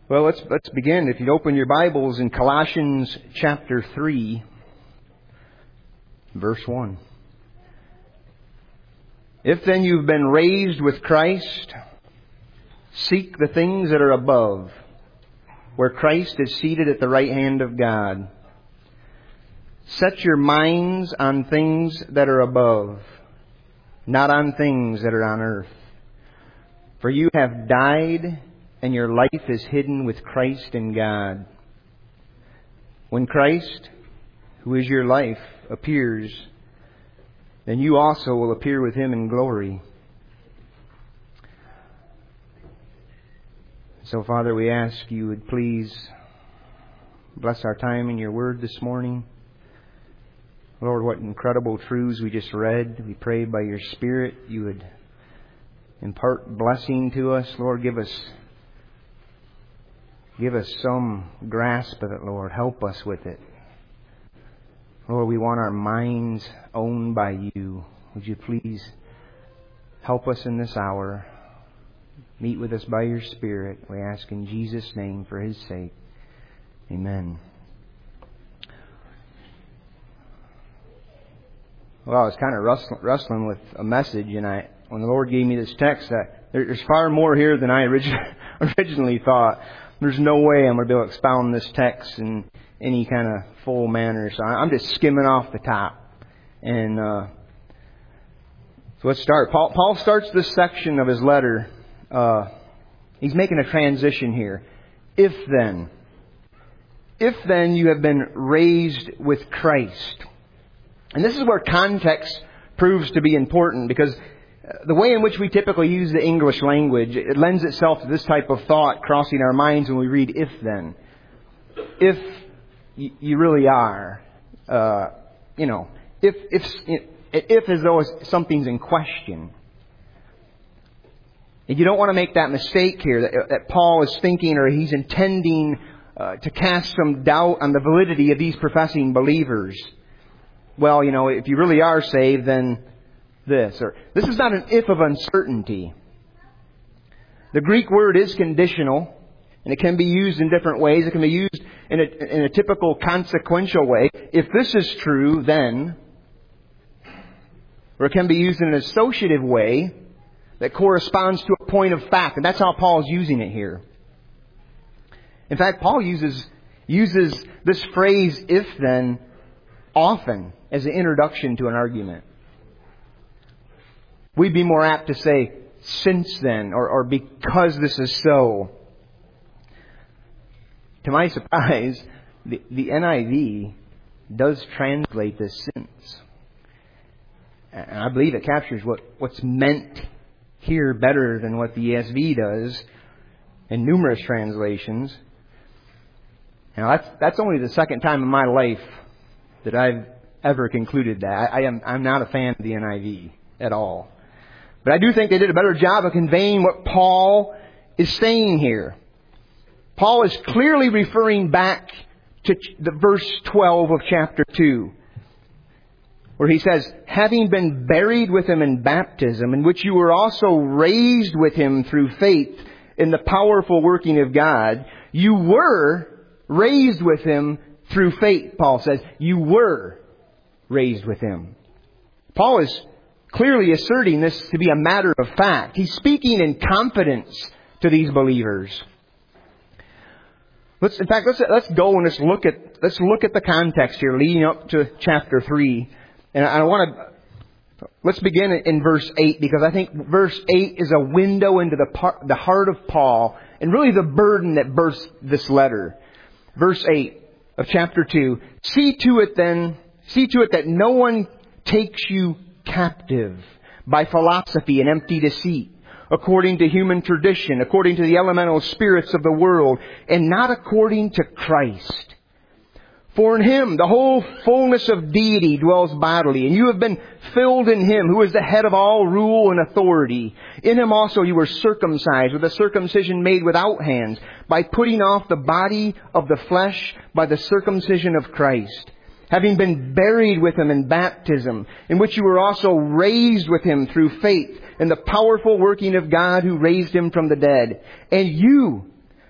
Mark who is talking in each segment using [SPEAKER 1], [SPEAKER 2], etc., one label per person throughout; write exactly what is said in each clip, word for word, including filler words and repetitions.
[SPEAKER 1] Well, let's let's begin. If you'd open your Bibles in Colossians chapter three, verse one. If then you've been raised with Christ, seek the things that are above, where Christ is seated at the right hand of God. Set your minds on things that are above, not on things that are on earth. For you have died, and your life is hidden with Christ in God. When Christ, who is your life, appears, then you also will appear with Him in glory. So, Father, we ask you would please bless our time in your word this morning. Lord, what incredible truths we just read. We pray by your Spirit you would impart blessing to us. Lord, give us Give us some grasp of it, Lord. Help us with it. Lord, we want our minds owned by you. Would you please help us in this hour? Meet with us by your Spirit. We ask in Jesus' name for His sake. Amen. Well, I was kind of wrestling with a message, and I, when the Lord gave me this text, I, there's far more here than I originally, originally thought. There's no way I'm going to be able to expound this text in any kind of full manner. So I'm just skimming off the top. And uh, so let's start. Paul, Paul starts this section of his letter. Uh, he's making a transition here. If then. If then you have been raised with Christ. And this is where context proves to be important, because the way in which we typically use the English language, it lends itself to this type of thought crossing our minds when we read if then. If you really are, uh, you know, if, if, if as though something's in question. And you don't want to make that mistake here that, that Paul is thinking or he's intending uh, to cast some doubt on the validity of these professing believers. Well, you know, if you really are saved, then this. Or this is not an if of uncertainty. The Greek word is conditional, and it can be used in different ways. It can be used in a, in a typical consequential way. If this is true, then. Or it can be used in an associative way that corresponds to a point of fact. And that's how Paul's using it here. In fact, Paul uses uses this phrase, if then, often as an introduction to an argument. We'd be more apt to say, since then, or, or because this is so. To my surprise, the, the N I V does translate this since. And I believe it captures what, what's meant here better than what the E S V does in numerous translations. Now, that's, that's only the second time in my life that I've ever concluded that. I, I am, I'm not a fan of the N I V at all. But I do think they did a better job of conveying what Paul is saying here. Paul is clearly referring back to the verse twelve of chapter two, where he says, having been buried with Him in baptism, in which you were also raised with Him through faith in the powerful working of God, you were raised with Him through faith, Paul says. You were raised with Him. Paul is clearly asserting this to be a matter of fact. He's speaking in confidence to these believers. Let's, in fact, let's let's go and let's look at let's look at the context here, leading up to chapter three. And I want to let's begin in verse eight, because I think verse eight is a window into the part, the heart of Paul, and really the burden that births this letter. Verse eight of chapter two. See to it then, see to it that no one takes you captive by philosophy and empty deceit, according to human tradition, according to the elemental spirits of the world, and not according to Christ. For in Him the whole fullness of deity dwells bodily, and you have been filled in Him, who is the head of all rule and authority. In Him also you were circumcised with a circumcision made without hands, by putting off the body of the flesh by the circumcision of Christ, having been buried with Him in baptism, in which you were also raised with Him through faith in the powerful working of God who raised Him from the dead. And you,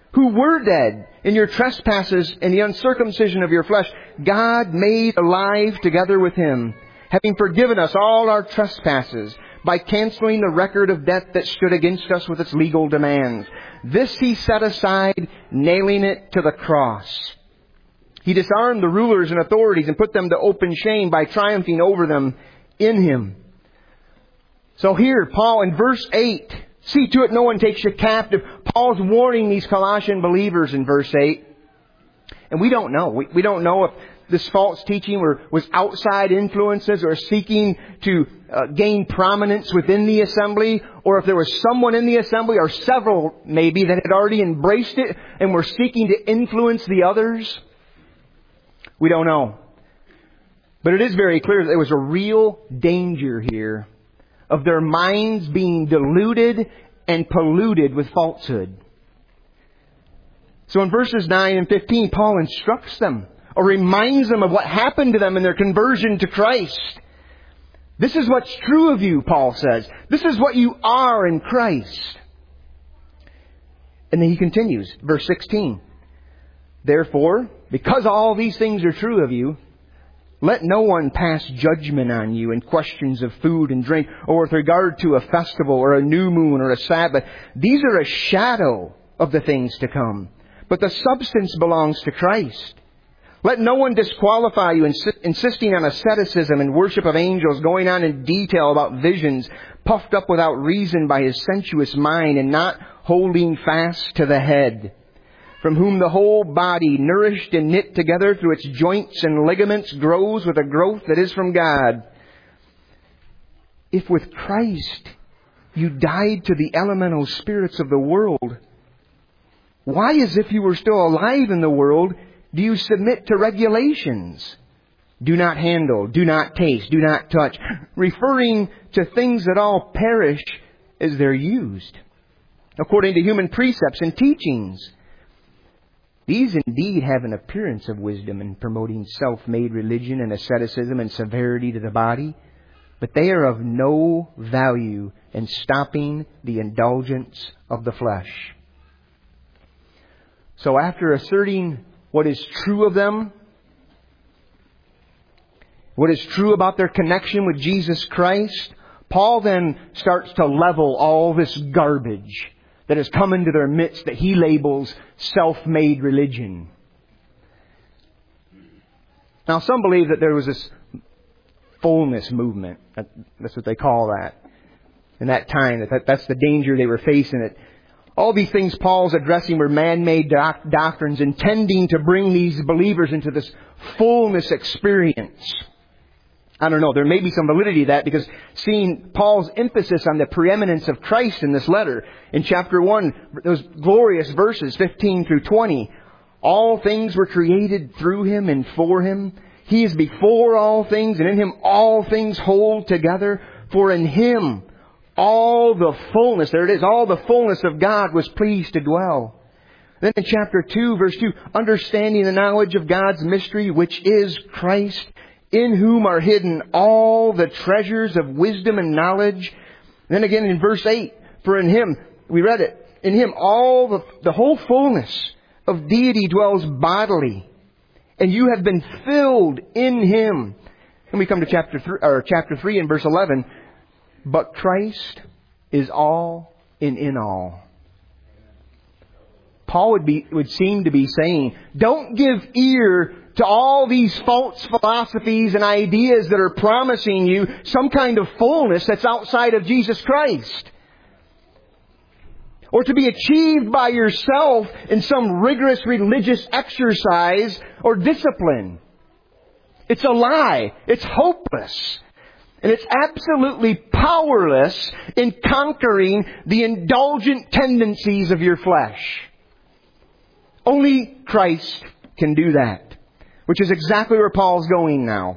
[SPEAKER 1] who were dead in your trespasses and the uncircumcision of your flesh, God made alive together with Him, having forgiven us all our trespasses by canceling the record of debt that stood against us with its legal demands. This He set aside, nailing it to the cross. He disarmed the rulers and authorities and put them to open shame by triumphing over them in Him. So here, Paul in verse eight, see to it no one takes you captive. Paul's warning these Colossian believers in verse eight. And we don't know. We, we don't know if this false teaching were, was outside influences or seeking to uh, gain prominence within the assembly, or if there was someone in the assembly, or several maybe, that had already embraced it and were seeking to influence the others. We don't know. But it is very clear that there was a real danger here of their minds being diluted and polluted with falsehood. So in verses nine and fifteen, Paul instructs them, or reminds them of what happened to them in their conversion to Christ. This is what's true of you, Paul says. This is what you are in Christ. And then he continues, verse sixteen. Therefore, because all these things are true of you, let no one pass judgment on you in questions of food and drink, or with regard to a festival, or a new moon, or a Sabbath. These are a shadow of the things to come, but the substance belongs to Christ. Let no one disqualify you, insi- insisting on asceticism and worship of angels, going on in detail about visions, puffed up without reason by his sensuous mind, and not holding fast to the head, from whom the whole body, nourished and knit together through its joints and ligaments, grows with a growth that is from God. If with Christ you died to the elemental spirits of the world, why, as if you were still alive in the world, do you submit to regulations? Do not handle, do not taste, do not touch, referring to things that all perish as they're used, according to human precepts and teachings. These indeed have an appearance of wisdom in promoting self-made religion and asceticism and severity to the body, but they are of no value in stopping the indulgence of the flesh. So after asserting what is true of them, what is true about their connection with Jesus Christ, Paul then starts to level all this garbage that has come into their midst that he labels self-made religion. Now, some believe that there was this fullness movement. That's what they call that. In that time, that that's the danger they were facing. That all these things Paul's addressing were man-made doc- doctrines intending to bring these believers into this fullness experience. I don't know. There may be some validity to that, because seeing Paul's emphasis on the preeminence of Christ in this letter, in chapter one, those glorious verses, fifteen through twenty, all things were created through Him and for Him. He is before all things, and in Him all things hold together. For in Him all the fullness, there it is, all the fullness of God was pleased to dwell. Then in chapter two, verse two, understanding the knowledge of God's mystery, which is Christ, in whom are hidden all the treasures of wisdom and knowledge. And then again in verse eight, for in Him, we read it, in Him all the, the whole fullness of deity dwells bodily, and you have been filled in Him. And we come to chapter three, or chapter three and verse eleven, but Christ is all and in all. Paul would be would seem to be saying, don't give ear to all these false philosophies and ideas that are promising you some kind of fullness that's outside of Jesus Christ, or to be achieved by yourself in some rigorous religious exercise or discipline. It's a lie. It's hopeless. And it's absolutely powerless in conquering the indulgent tendencies of your flesh. Only Christ can do that, which is exactly where Paul's going now.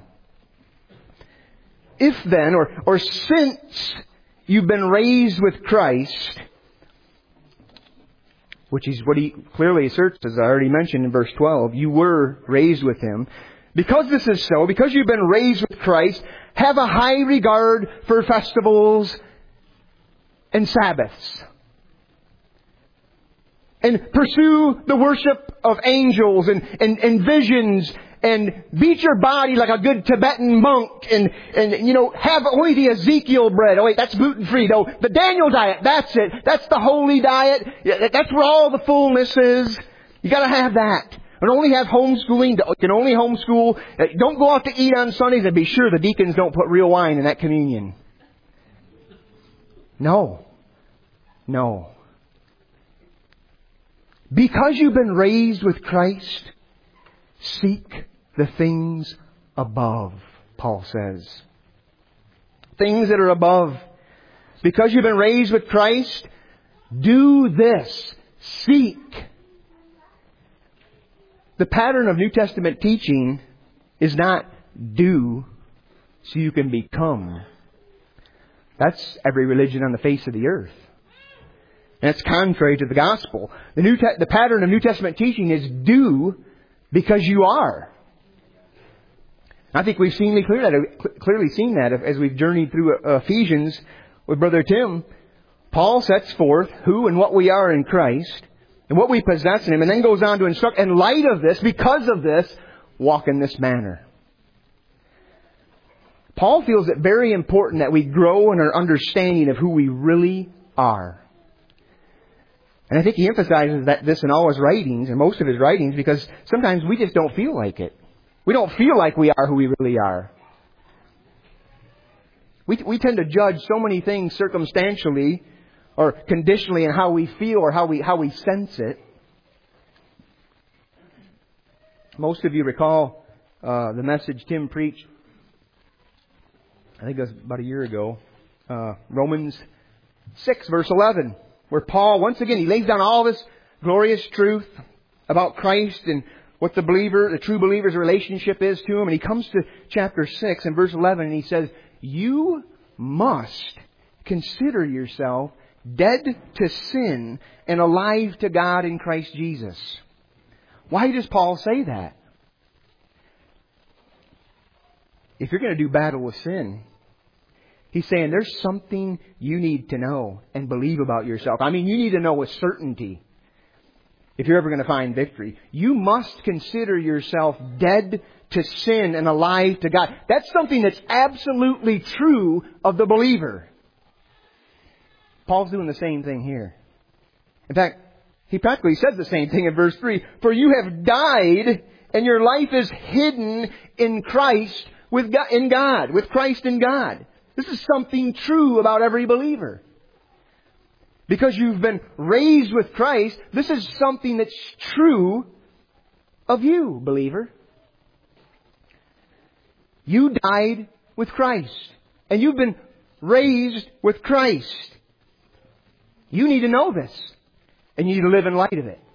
[SPEAKER 1] If then, or, or since you've been raised with Christ, which is what he clearly asserts, as I already mentioned in verse twelve, you were raised with Him. Because this is so, because you've been raised with Christ, have a high regard for festivals and Sabbaths. and pursue the worship of angels and, and, and visions and beat your body like a good Tibetan monk and, and, you know, have only the Ezekiel bread. Oh wait, that's gluten-free. No, the Daniel diet, that's it. That's the holy diet. That's where all the fullness is. You gotta have that. And only have homeschooling. You can only homeschool. Don't go out to eat on Sundays, and be sure the deacons don't put real wine in that communion. No. No. Because you've been raised with Christ, seek the things above, Paul says. Things that are above. Because you've been raised with Christ, do this. Seek. The pattern of New Testament teaching is not do so you can become. That's every religion on the face of the earth. And it's contrary to the gospel. The, New Te- the pattern of New Testament teaching is do because you are. I think we've seen clear that, clearly seen that as we've journeyed through Ephesians with Brother Tim. Paul sets forth who and what we are in Christ and what we possess in Him, and then goes on to instruct, in light of this, because of this, walk in this manner. Paul feels it very important that we grow in our understanding of who we really are. And I think he emphasizes that this in all his writings, and most of his writings, because sometimes we just don't feel like it. We don't feel like we are who we really are. We, we tend to judge so many things circumstantially or conditionally in how we feel or how we how we sense it. Most of you recall uh, the message Tim preached, I think it was about a year ago, uh, Romans six, verse eleven, where Paul, once again, he lays down all this glorious truth about Christ and what the believer, the true believer's relationship is to Him. And he comes to chapter six and verse eleven and he says, you must consider yourself dead to sin and alive to God in Christ Jesus. Why does Paul say that? If you're going to do battle with sin, he's saying there's something you need to know and believe about yourself. I mean, you need to know with certainty if you're ever going to find victory. You must consider yourself dead to sin and alive to God. That's something that's absolutely true of the believer. Paul's doing the same thing here. In fact, he practically says the same thing in verse three. For you have died and your life is hidden in Christ with God, in God, with Christ in God. This is something true about every believer. Because you've been raised with Christ, this is something that's true of you, believer. You died with Christ. And you've been raised with Christ. You need to know this. And you need to live in light of it.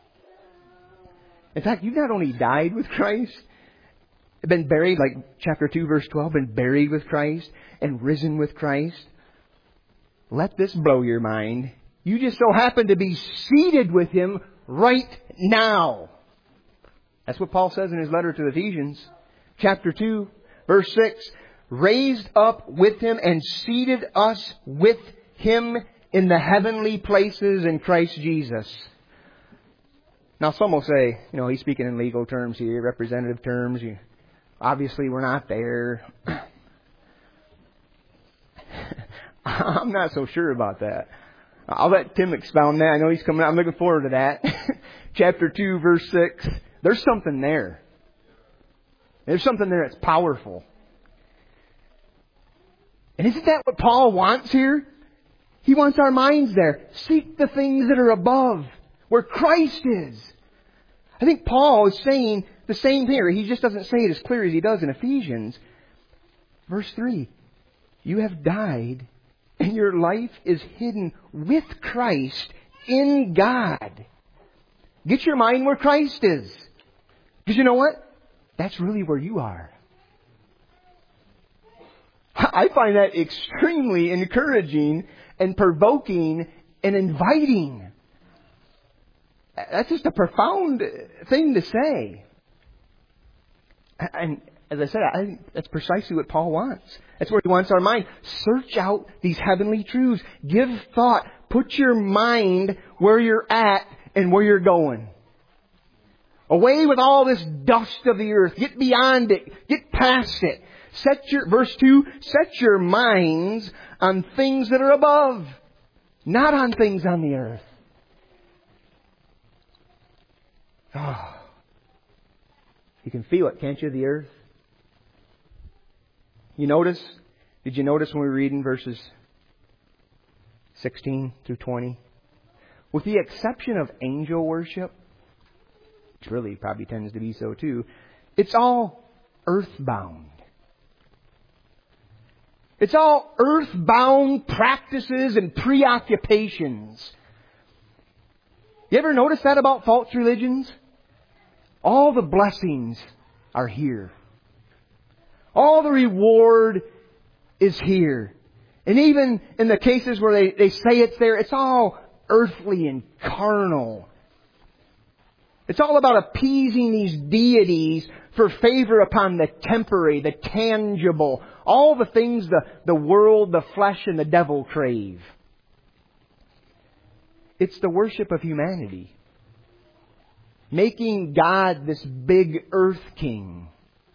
[SPEAKER 1] In fact, you've not only died with Christ, been buried, like chapter two, verse twelve, been buried with Christ and risen with Christ. Let this blow your mind. You just so happen to be seated with Him right now. That's what Paul says in his letter to the Ephesians. Chapter two, verse six. Raised up with Him and seated us with Him in the heavenly places in Christ Jesus. Now some will say, you know, he's speaking in legal terms here, representative terms. You, obviously we're not there. I'm not so sure about that. I'll let Tim expound that. I know he's coming out. I'm looking forward to that. Chapter two, verse six. There's something there. There's something there that's powerful. And isn't that what Paul wants here? He wants our minds there. Seek the things that are above, where Christ is. I think Paul is saying the same here. He just doesn't say it as clear as he does in Ephesians. Verse three. You have died, and your life is hidden with Christ in God. Get your mind where Christ is. Because you know what? That's really where you are. I find that extremely encouraging and provoking and inviting. That's just a profound thing to say. And as I said, I think that's precisely what Paul wants. That's where he wants our mind. Search out these heavenly truths. Give thought. Put your mind where you're at and where you're going. Away with all this dust of the earth. Get beyond it. Get past it. Set your, verse two, set your minds on things that are above, not on things on the earth. Oh. You can feel it, can't you, the earth? You notice? Did you notice when we were reading verses sixteen through twenty? With the exception of angel worship, which really probably tends to be so too, it's all earthbound. It's all earthbound practices and preoccupations. You ever notice that about false religions? All the blessings are here. All the reward is here. And even in the cases where they, they say it's there, it's all earthly and carnal. It's all about appeasing these deities for favor upon the temporary, the tangible, all the things the, the world, the flesh, and the devil crave. It's the worship of humanity. Making God this big earth king.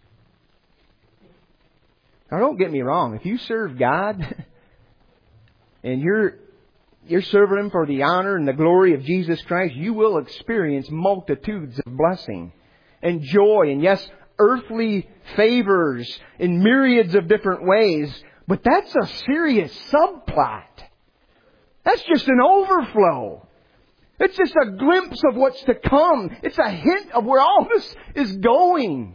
[SPEAKER 1] Now don't get me wrong. If you serve God and you're you're serving Him for the honor and the glory of Jesus Christ, you will experience multitudes of blessing and joy and, yes, earthly favors in myriads of different ways. But that's a serious subplot. That's just an overflow. It's just a glimpse of what's to come. It's a hint of where all this is going.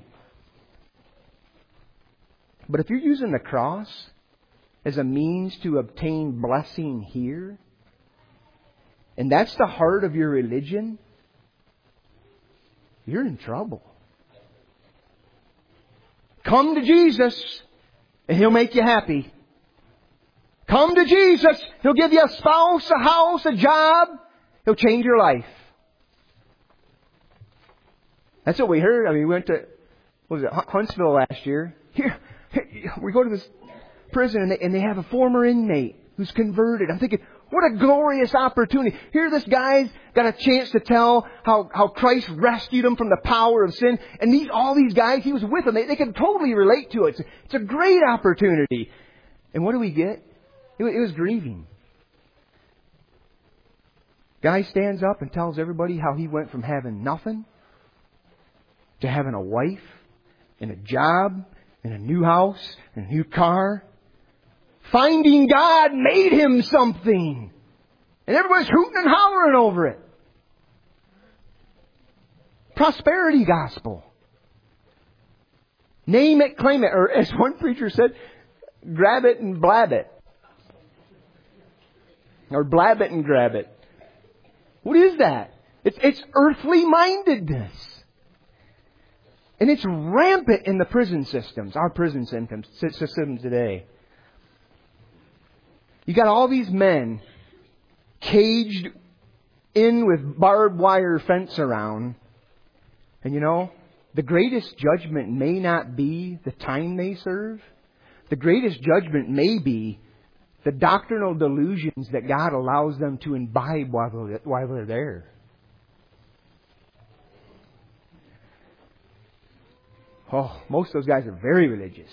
[SPEAKER 1] But if you're using the cross as a means to obtain blessing here, and that's the heart of your religion, you're in trouble. Come to Jesus and He'll make you happy. Come to Jesus. He'll give you a spouse, a house, a job. He'll change your life. That's what we heard. I mean, we went to, what was it, Huntsville last year. Here, we go to this prison and they, and they have a former inmate who's converted. I'm thinking, what a glorious opportunity. Here this guy's got a chance to tell how, how Christ rescued him from the power of sin. And these, all these guys, he was with them. They, they can totally relate to it. It's a, it's a great opportunity. And what do we get? It, it was grieving. Guy stands up and tells everybody how he went from having nothing to having a wife and a job and a new house and a new car. Finding God made him something. And everybody's hooting and hollering over it. Prosperity gospel. Name it, claim it. Or as one preacher said, grab it and blab it. Or blab it and grab it. What is that? It's, it's earthly mindedness. And it's rampant in the prison systems, our prison systems, systems today. You got all these men caged in with barbed wire fence around. And you know, the greatest judgment may not be the time they serve. The greatest judgment may be the doctrinal delusions that God allows them to imbibe while they're, while they're there. Oh, most of those guys are very religious.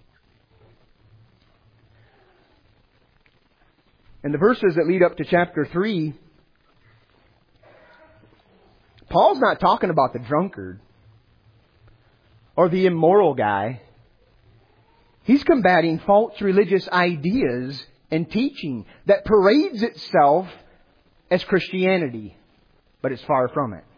[SPEAKER 1] In the verses that lead up to chapter three, Paul's not talking about the drunkard or the immoral guy. He's combating false religious ideas and teaching that parades itself as Christianity, but it's far from it.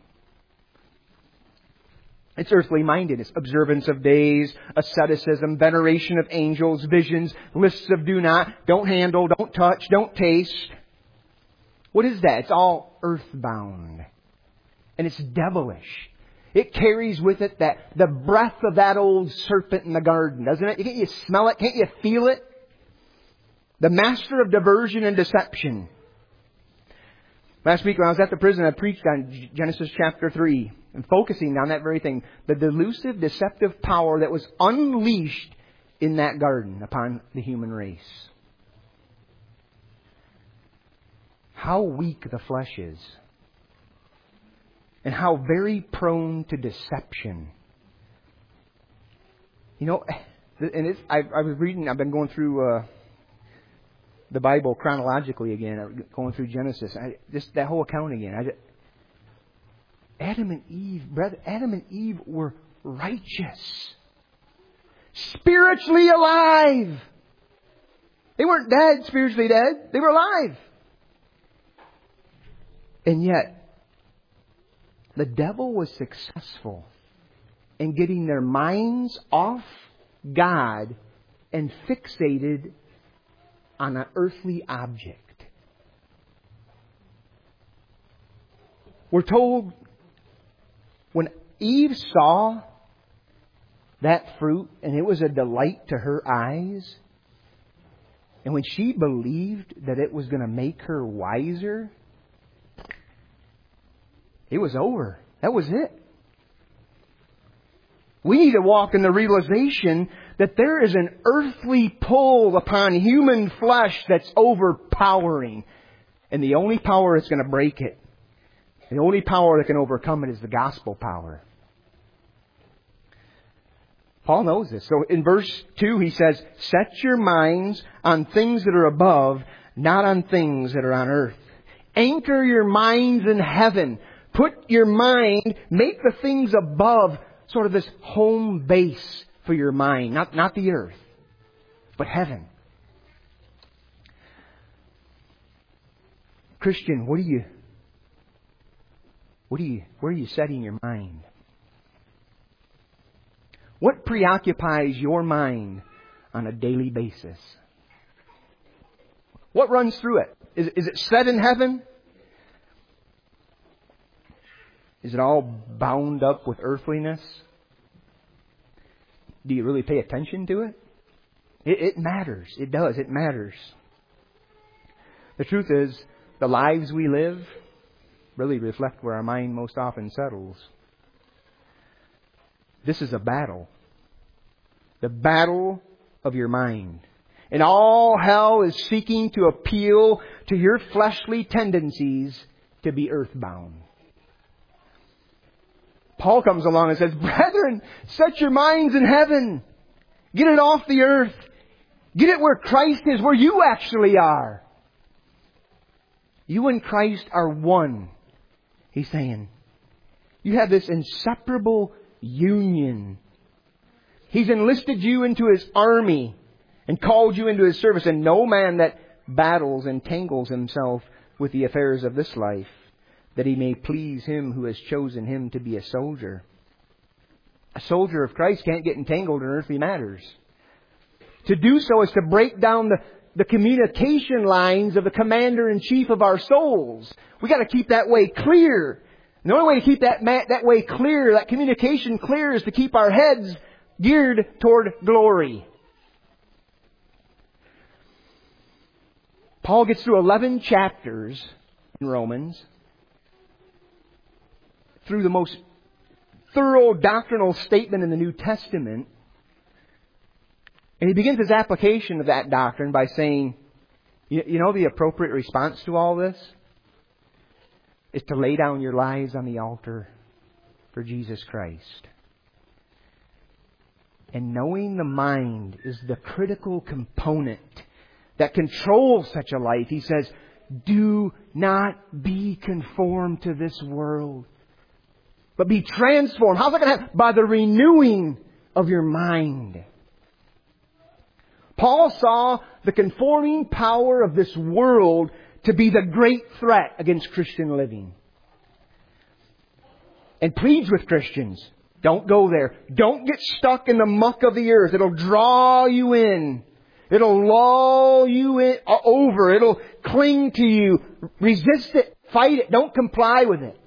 [SPEAKER 1] It's earthly minded. It's observance of days, asceticism, veneration of angels, visions, lists of do not, don't handle, don't touch, don't taste. What is that? It's all earthbound. And it's devilish. It carries with it that the breath of that old serpent in the garden, doesn't it? Can't you smell it? Can't you feel it? The master of diversion and deception. Last week when I was at the prison, I preached on Genesis chapter three. And focusing on that very thing. The delusive, deceptive power that was unleashed in that garden upon the human race. How weak the flesh is. and how very prone to deception. You know, and it's, I, I was reading, I've been going through uh, the Bible chronologically again, going through Genesis. I, just that whole account again. I just, Adam and Eve, brother, Adam and Eve were righteous, spiritually alive. They weren't dead, spiritually dead. They were alive. And yet, the devil was successful in getting their minds off God and fixated on an earthly object. We're told when Eve saw that fruit and it was a delight to her eyes, and when she believed that it was going to make her wiser, it was over. That was it. We need to walk in the realization that there is an earthly pull upon human flesh that's overpowering. And the only power that's going to break it, the only power that can overcome it is the gospel power. Paul knows this. So in verse two he says, set your minds on things that are above, not on things that are on earth. Anchor your minds in heaven. Put your mind, make the things above sort of this home base for your mind. Not, not the earth, but heaven. Christian, what are you, what are you, where are you setting your mind? What preoccupies your mind on a daily basis? What runs through it? Is, is it set in heaven? Is it all bound up with earthliness? Do you really pay attention to it? It, it matters. It does. It matters. The truth is, the lives we live really reflect where our mind most often settles. This is a battle. The battle of your mind. And all hell is seeking to appeal to your fleshly tendencies to be earthbound. Paul comes along and says, brethren, set your minds in heaven. Get it off the earth. Get it where Christ is, where you actually are. You and Christ are one. He's saying, you have this inseparable union. He's enlisted you into His army and called you into His service. And no man that battles entangles himself with the affairs of this life, that he may please Him who has chosen him to be a soldier. A soldier of Christ can't get entangled in earthly matters. To do so is to break down the, the communication lines of the commander-in-chief of our souls. We got to keep that way clear. And the only way to keep that, that way clear, that communication clear, is to keep our heads geared toward glory. Paul gets through eleven chapters in Romans, through the most thorough doctrinal statement in the New Testament. And he begins his application of that doctrine by saying, you, you know the appropriate response to all this is to lay down your lives on the altar for Jesus Christ. And knowing the mind is the critical component that controls such a life, he says, do not be conformed to this world, but be transformed. How's that going to happen? By the renewing of your mind. Paul saw the conforming power of this world to be the great threat against Christian living. And pleads with Christians, don't go there. Don't get stuck in the muck of the earth. It'll draw you in. It'll lull you in, over. It'll cling to you. Resist it. Fight it. Don't comply with it.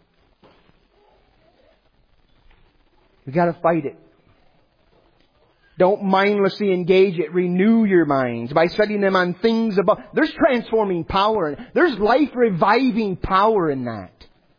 [SPEAKER 1] You've got to fight it. Don't mindlessly engage it. Renew your minds by setting them on things above. There's transforming power. There's life-reviving power in that.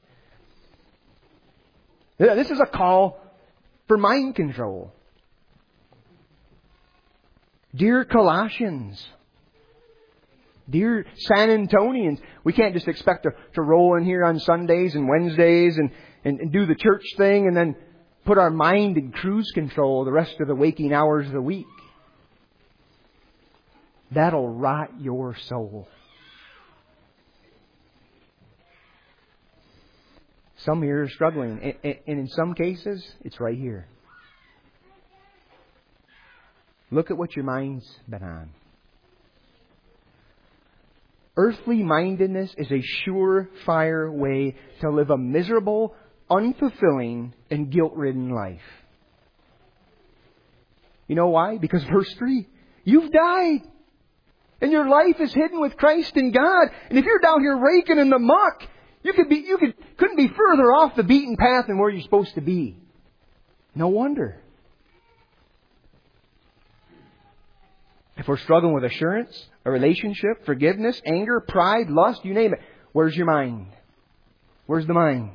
[SPEAKER 1] This is a call for mind control. Dear Colossians, Dear San Antonians, we can't just expect to, to roll in here on Sundays and Wednesdays and, and, and do the church thing and then put our mind in cruise control the rest of the waking hours of the week. That'll rot your soul. Some here are struggling, and in some cases, it's right here. Look at what your mind's been on. Earthly mindedness is a surefire way to live a miserable, unfulfilling, and guilt-ridden life. You know why? Because verse three, you've died. And your life is hidden with Christ in God. And if you're down here raking in the muck, you could be, you could, couldn't be further off the beaten path than where you're supposed to be. No wonder. If we're struggling with assurance, a relationship, forgiveness, anger, pride, lust, you name it, where's your mind? Where's the mind?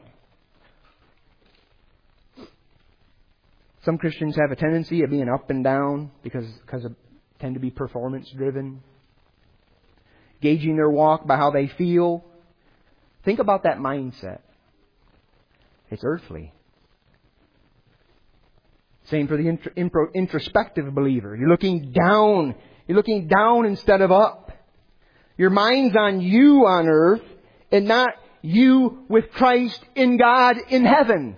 [SPEAKER 1] Some Christians have a tendency of being up and down because, because of, tend to be performance driven. Gauging their walk by how they feel. Think about that mindset. It's earthly. Same for the intro, intro, introspective believer. You're looking down. You're looking down instead of up. Your mind's on you on earth and not you with Christ in God in heaven.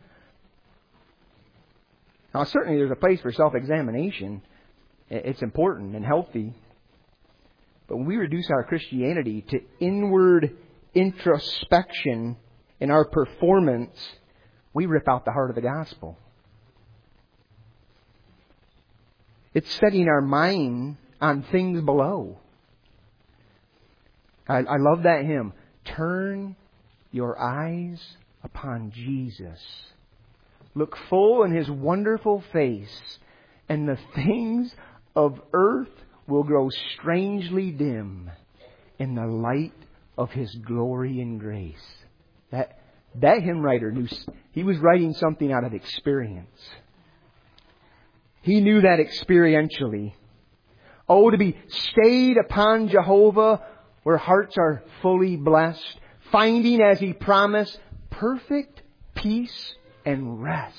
[SPEAKER 1] Now, certainly there's a place for self-examination. It's important and healthy. But when we reduce our Christianity to inward introspection in our performance, we rip out the heart of the gospel. It's setting our mind on things below. I, I love that hymn. Turn your eyes upon Jesus. Look full in His wonderful face, and the things of earth will grow strangely dim in the light of His glory and grace. That, that hymn writer knew he was writing something out of experience. He knew that experientially. Oh, to be stayed upon Jehovah, where hearts are fully blessed, finding, as He promised, perfect peace and rest.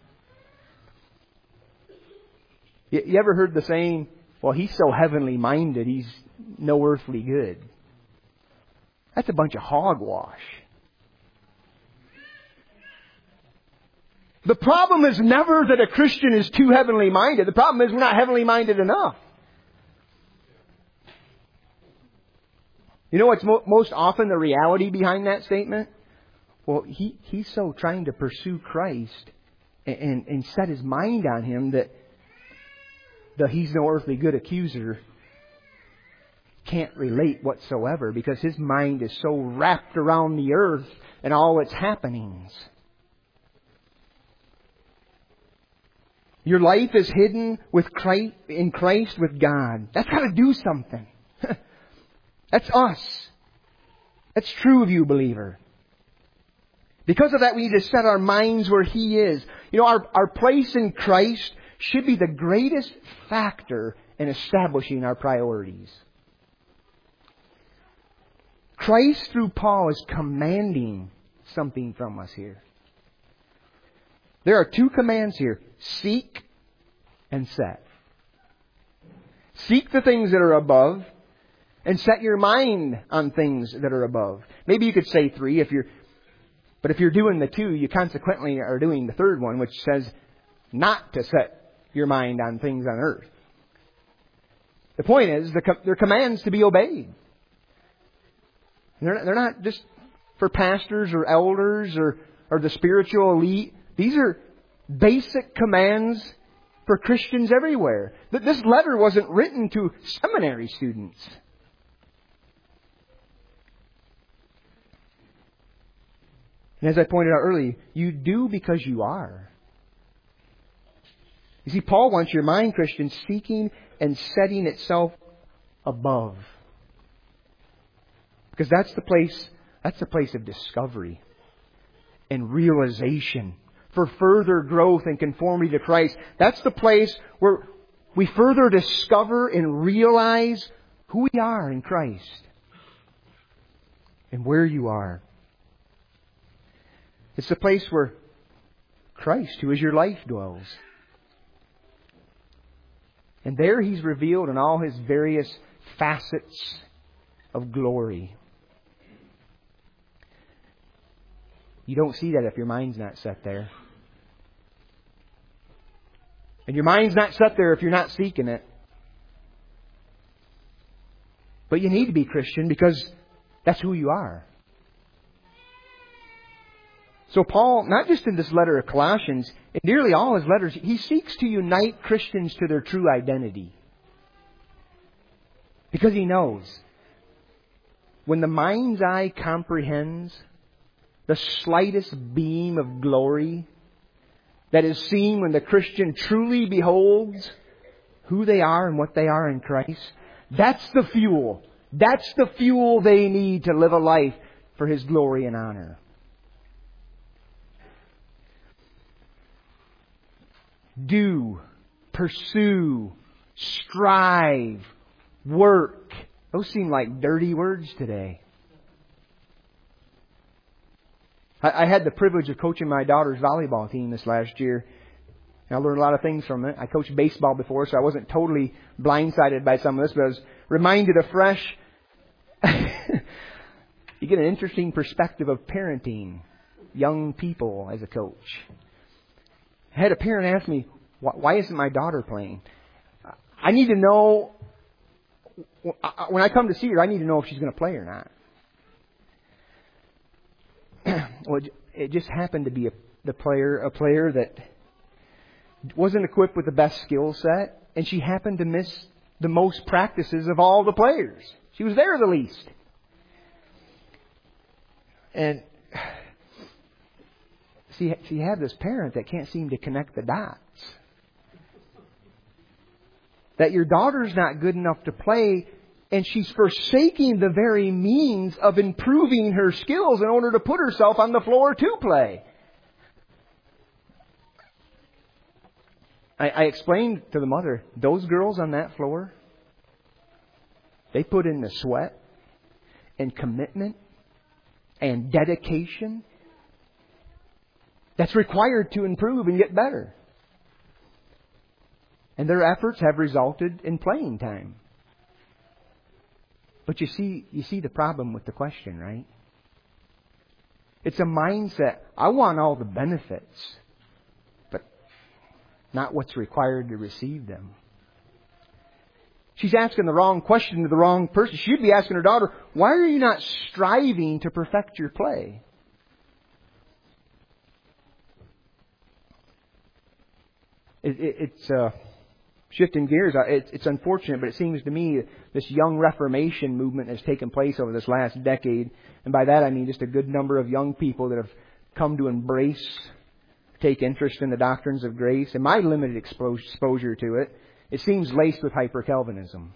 [SPEAKER 1] You, you ever heard the saying, well, he's so heavenly minded, he's no earthly good? That's a bunch of hogwash. The problem is never that a Christian is too heavenly minded. The problem is we're not heavenly minded enough. You know what's mo- most often the reality behind that statement? Well, he, he's so trying to pursue Christ and, and, and set his mind on Him that the he's no earthly good accuser can't relate whatsoever because his mind is so wrapped around the earth and all its happenings. Your life is hidden with Christ, in Christ with God. That's got to do something. That's us. That's true of you, believer. Because of that, we need to set our minds where He is. You know, our, our place in Christ should be the greatest factor in establishing our priorities. Christ, through Paul, is commanding something from us here. There are two commands here. Seek and set. Seek the things that are above and set your mind on things that are above. Maybe you could say three if you're, but if you're doing the two, you consequently are doing the third one, which says not to set your mind on things on earth. The point is, they're commands to be obeyed. They're not, they're not just for pastors or elders or, or the spiritual elite. These are basic commands for Christians everywhere. This letter wasn't written to seminary students. And as I pointed out earlier, you do because you are. You see, Paul wants your mind, Christian, seeking and setting itself above. Because that's the place, that's the place of discovery and realization for further growth and conformity to Christ. That's the place where we further discover and realize who we are in Christ and where you are. It's the place where Christ, who is your life, dwells. And there He's revealed in all His various facets of glory. You don't see that if your mind's not set there. And your mind's not set there if you're not seeking it. But you need to be Christian because that's who you are. So Paul, not just in this letter of Colossians, in nearly all his letters, he seeks to unite Christians to their true identity. Because he knows when the mind's eye comprehends the slightest beam of glory that is seen when the Christian truly beholds who they are and what they are in Christ, that's the fuel. That's the fuel they need to live a life for His glory and honor. Do, pursue, strive, work. Those seem like dirty words today. I, I had the privilege of coaching my daughter's volleyball team this last year. And I learned a lot of things from it. I coached baseball before, so I wasn't totally blindsided by some of this, but I was reminded afresh. You get an interesting perspective of parenting young people as a coach. I had a parent ask me, why isn't my daughter playing? I need to know, when I come to see her, I need to know if she's going to play or not. Well, it just happened to be a, the player, a player that wasn't equipped with the best skill set, and she happened to miss the most practices of all the players. She was there the least. And see, so you have this parent that can't seem to connect the dots. That your daughter's not good enough to play, and she's forsaking the very means of improving her skills in order to put herself on the floor to play. I, I explained to the mother, those girls on that floor, they put in the sweat and commitment and dedication that's required to improve and get better. And their efforts have resulted in playing time. But you see, you see the problem with the question, right? It's a mindset, I want all the benefits, but not what's required to receive them. She's asking the wrong question to the wrong person. She should be asking her daughter, why are you not striving to perfect your play? It, it, it's uh, shifting gears. It, it's unfortunate, but it seems to me this young Reformation movement has taken place over this last decade. And by that I mean just a good number of young people that have come to embrace, take interest in the doctrines of grace. And my limited exposure to it, it seems laced with hyper-Calvinism.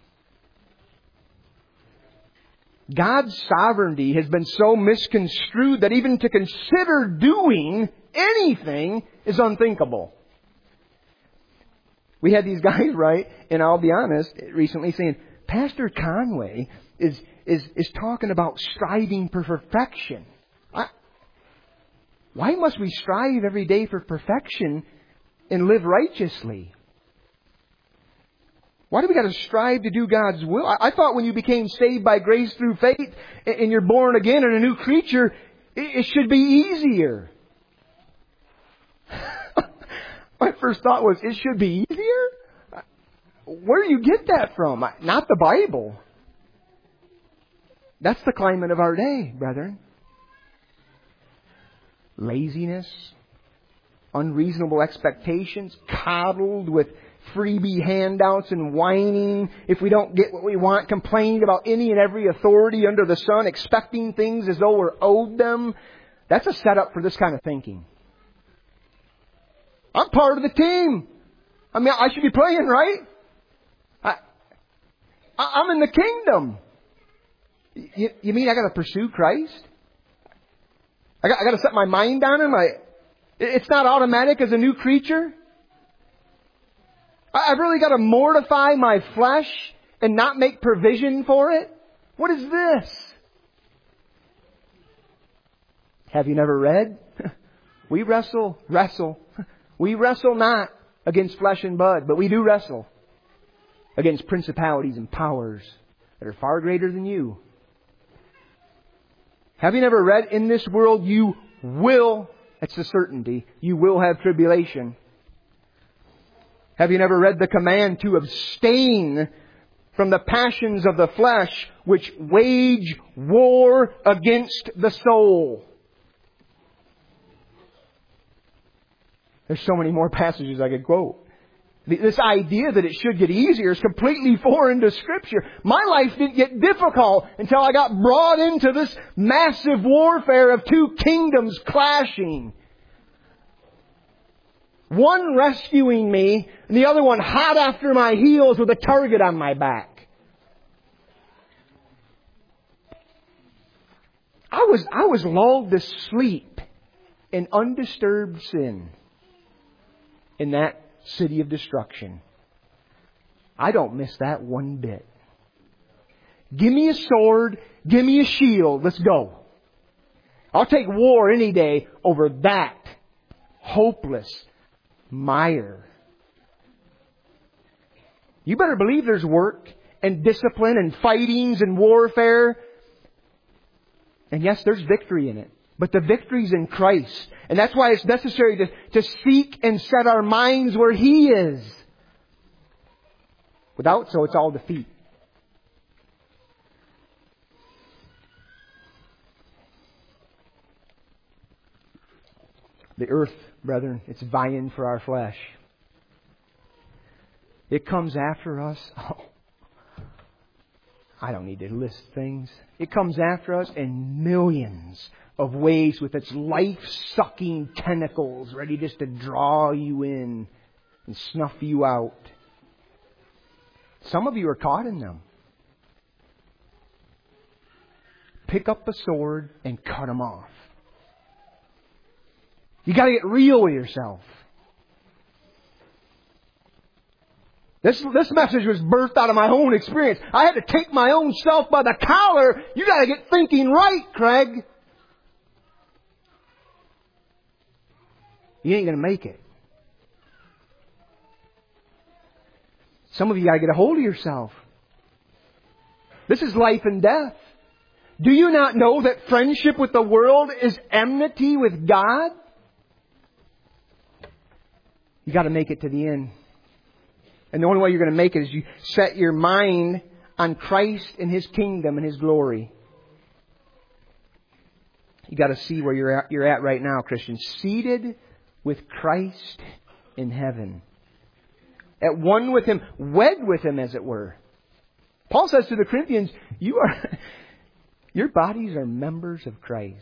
[SPEAKER 1] God's sovereignty has been so misconstrued that even to consider doing anything is unthinkable. We had these guys, right, and I'll be honest, recently saying, Pastor Conway is is is talking about striving for perfection. I, why must we strive every day for perfection and live righteously? Why do we got to strive to do God's will? I, I thought when you became saved by grace through faith and, and you're born again and a new creature, it, it should be easier. My first thought was, it should be easier? Where do you get that from? Not the Bible. That's the climate of our day, brethren. Laziness, unreasonable expectations, coddled with freebie handouts and whining. If we don't get what we want, complaining about any and every authority under the sun, expecting things as though we're owed them. That's a setup for this kind of thinking. I'm part of the team. I mean, I should be playing, right? I, I'm in the kingdom. You, you mean I got to pursue Christ? I got, I got to set my mind on Him? I, it's not automatic as a new creature? I, I've really got to mortify my flesh and not make provision for it? What is this? Have you never read? We wrestle, wrestle. We wrestle not against flesh and blood, but we do wrestle against principalities and powers that are far greater than you. Have you never read, in this world you will, that's the certainty, you will have tribulation. Have you never read the command to abstain from the passions of the flesh which wage war against the soul? There's so many more passages I could quote. This idea that it should get easier is completely foreign to Scripture. My life didn't get difficult until I got brought into this massive warfare of two kingdoms clashing. One rescuing me, and the other one hot after my heels with a target on my back. I was, I was lulled to sleep in undisturbed sin in that city of destruction. I don't miss that one bit. Give me a sword, give me a shield, let's go. I'll take war any day over that hopeless mire. You better believe there's work and discipline and fightings and warfare. And yes, there's victory in it. But the victory's in Christ. And that's why it's necessary to, to seek and set our minds where He is. Without so, it's all defeat. The earth, brethren, it's vying for our flesh. It comes after us. Oh, I don't need to list things. It comes after us in millions of ways with its life-sucking tentacles ready just to draw you in and snuff you out. Some of you are caught in them. Pick up a sword and cut them off. You got to get real with yourself. This, this message was birthed out of my own experience. I had to take my own self by the collar. You got to get thinking right, Craig. You ain't going to make it. Some of you got to get a hold of yourself. This is life and death. Do you not know that friendship with the world is enmity with God? You got to make it to the end. And the only way you're going to make it is you set your mind on Christ and His kingdom and His glory. You got to see where you're at, you're at right now, Christian. Seated with Christ in heaven. At one with Him, wed with Him, as it were. Paul says to the Corinthians, you are, your bodies are members of Christ.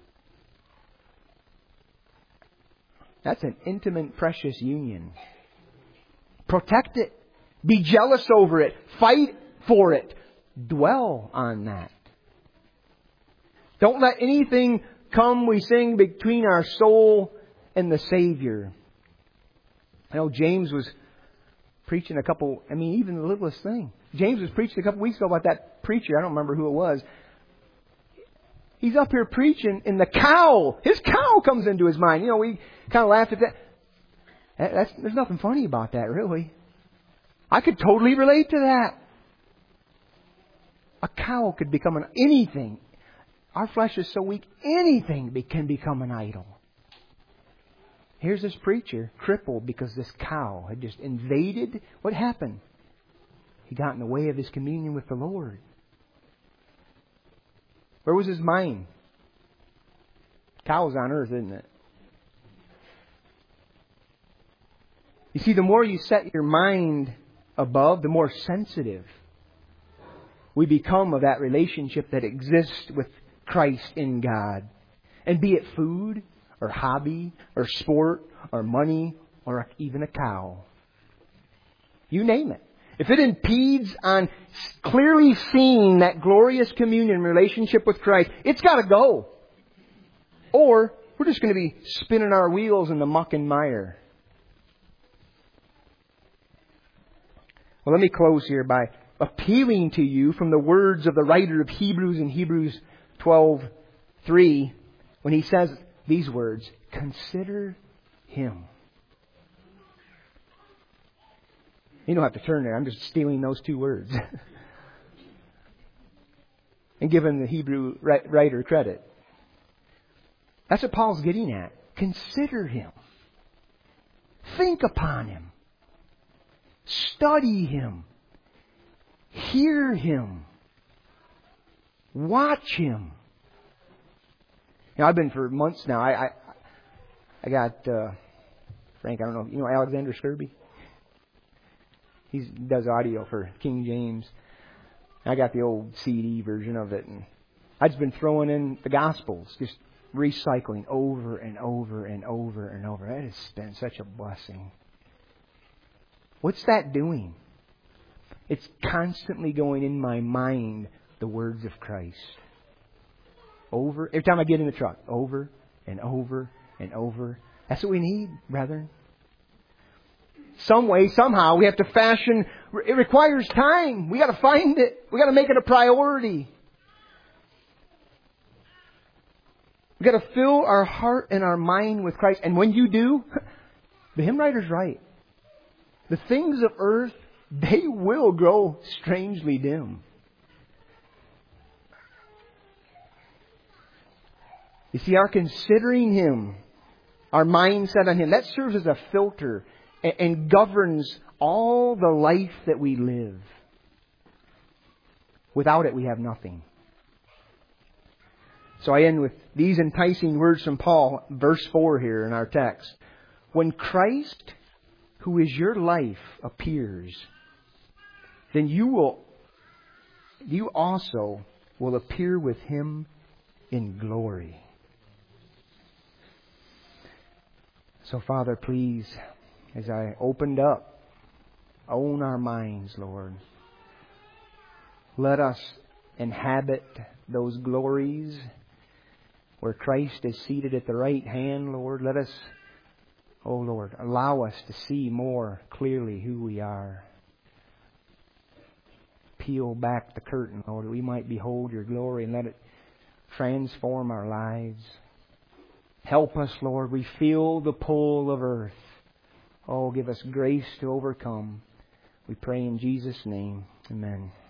[SPEAKER 1] That's an intimate, precious union. Protect it. Be jealous over it. Fight for it. Dwell on that. Don't let anything come, we sing, between our soul and the Savior. I know James was preaching a couple, I mean, even the littlest thing. James was preaching a couple weeks ago about that preacher. I don't remember who it was. He's up here preaching and the cow, his cow comes into his mind. You know, we kind of laughed at that. That's, there's nothing funny about that, really. I could totally relate to that. A cow could become an anything. Our flesh is so weak, anything can become an idol. Here's this preacher crippled because this cow had just invaded. What happened? He got in the way of his communion with the Lord. Where was his mind? Cow's on earth, isn't it? You see, the more you set your mind above, the more sensitive we become of that relationship that exists with Christ in God. And be it food, or hobby, or sport, or money, or even a cow. You name it. If it impedes on clearly seeing that glorious communion relationship with Christ, it's got to go. Or we're just going to be spinning our wheels in the muck and mire. Well, let me close here by appealing to you from the words of the writer of Hebrews in Hebrews twelve three, when he says these words, consider Him. You don't have to turn there. I'm just stealing those two words. And giving the Hebrew writer credit. That's what Paul's getting at. Consider Him. Think upon Him. Study Him. Hear Him. Watch Him. You know, I've been for months now. I I, I got uh, Frank. I don't know. You know Alexander Skirby? He does audio for King James. I got the old C D version of it, and I've just been throwing in the Gospels, just recycling over and over and over and over. It has been such a blessing. What's that doing? It's constantly going in my mind the words of Christ. Over, every time I get in the truck, over and over and over. That's what we need, brethren. Some way, somehow, we have to fashion. It requires time. We got to find it. We got to make it a priority. We got to fill our heart and our mind with Christ. And when you do, the hymn writer's right. The things of earth, they will grow strangely dim. You see, our considering Him, our mindset on Him, that serves as a filter and governs all the life that we live. Without it, we have nothing. So I end with these enticing words from Paul, verse four here in our text. When Christ, who is your life, appears, then you will, you also will appear with Him in glory. So, Father, please, as I opened up, own our minds, Lord. Let us inhabit those glories where Christ is seated at the right hand, Lord. Let us, oh Lord, allow us to see more clearly who we are. Peel back the curtain, Lord, that we might behold Your glory and let it transform our lives. Help us, Lord. We feel the pull of earth. Oh, give us grace to overcome. We pray in Jesus' name. Amen.